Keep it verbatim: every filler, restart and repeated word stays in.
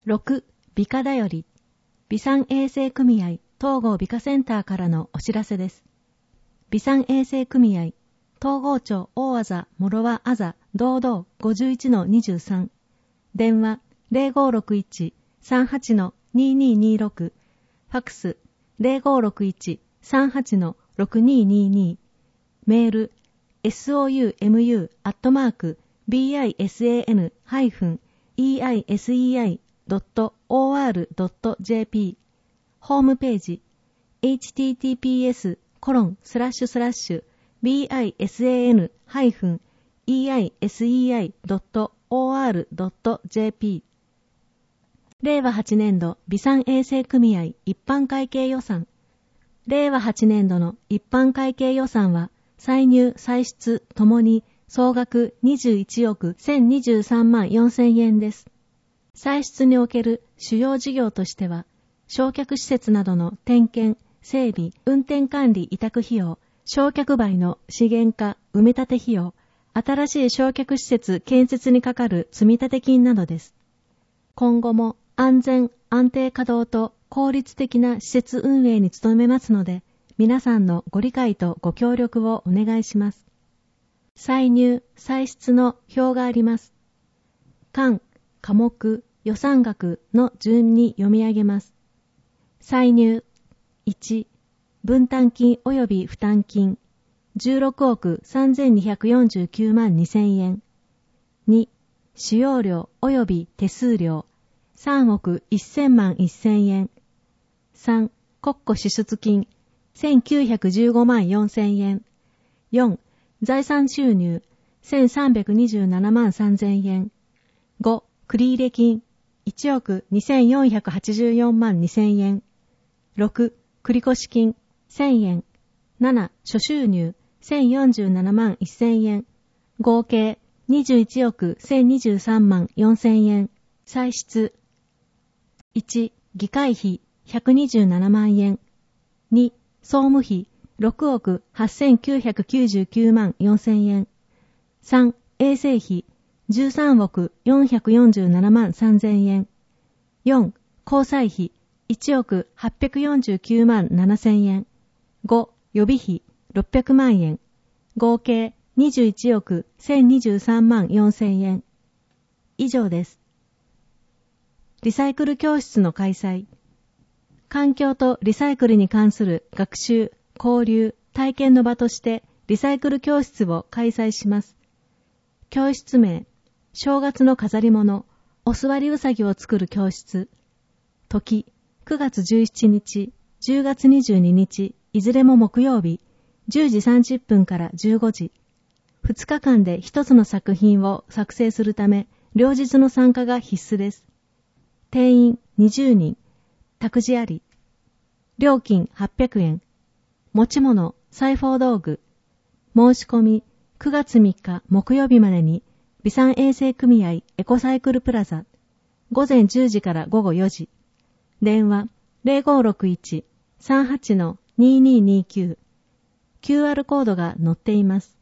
ろく. 美化だより美産衛生組合東郷美化センターからのお知らせです。美産衛生組合東郷町大あざ諸和あざ道道 ごじゅういちのにじゅうさん 電話 ゼロごろくいち さんはち のにににろく ファックス ゼロごろくいち さんはち のろくににに メール ソウム アットマーク ビサン エイセイ ドット オーアール ドット ジェーピー ホームページ エイチティーティーピーエス コロンスラッシュスラッシュ ビサン エイセイ ドット オーアール ドット ジェーピー れいわはちねんど美産衛生組合一般会計予算れいわはちねんどの一般会計予算は歳入歳出ともに総額にじゅういちおくせんにじゅうさんまんよんせんえんです。歳出における主要事業としては、焼却施設などの点検、整備、運転管理委託費用、焼却灰の資源化、埋め立て費用、新しい焼却施設建設にかかる積立金などです。今後も安全、安定稼働と効率的な施設運営に努めますので、皆さんのご理解とご協力をお願いします。歳入、歳出の表があります。項、科目、予算額の順に読み上げます。歳入いち、分担金及び負担金じゅうろくおくさんぜんにひゃくよんじゅうきゅうまんにせんえん。に、使用料及び手数料さんおくせんまんせんえん。さん、国庫支出金せんきゅうひゃくじゅうごまんよんせんえん。よん、財産収入せんさんびゃくにじゅうななまんさんぜんえん。ご、繰入金いちおくにせんよんひゃくはちじゅうよんまんにせんえん。ろく、繰越金せんえん。なな、諸収入せんよんじゅうななまんせんえん。合計にじゅういちおくせんにじゅうさんまんよんせんえん。歳出いち、議会費ひゃくにじゅうななまんえん。に、総務費ろくおくはっせんきゅうひゃくきゅうじゅうきゅうまんよんせんえん。さん、衛生費じゅうさんおくよんひゃくよんじゅうななまんさんぜんえん。よん、交際費いちおくはっぴゃくよんじゅうきゅうまんななせんえん。ご、予備費ろっぴゃくまんえん。合計にじゅういちおくせんにじゅうさんまんよんせんえん。以上です。リサイクル教室の開催。環境とリサイクルに関する学習、交流、体験の場としてリサイクル教室を開催します。教室名、正月の飾り物、お座りうさぎを作る教室。時、くがつじゅうしちにち、じゅうがつにじゅうににち、いずれも木曜日、じゅうじさんじゅっぷんからじゅうごじ。ふつかかんで一つの作品を作成するため、両日の参加が必須です。定員にじゅうにん、託児あり。料金はっぴゃくえん。持ち物、裁縫道具。申し込み、くがつみっか木曜日までに、美産衛生組合エコサイクルプラザ。午前じゅうじから午後よじ。電話ゼロごろくいち さんはち のにににきゅう。キューアール コードが載っています。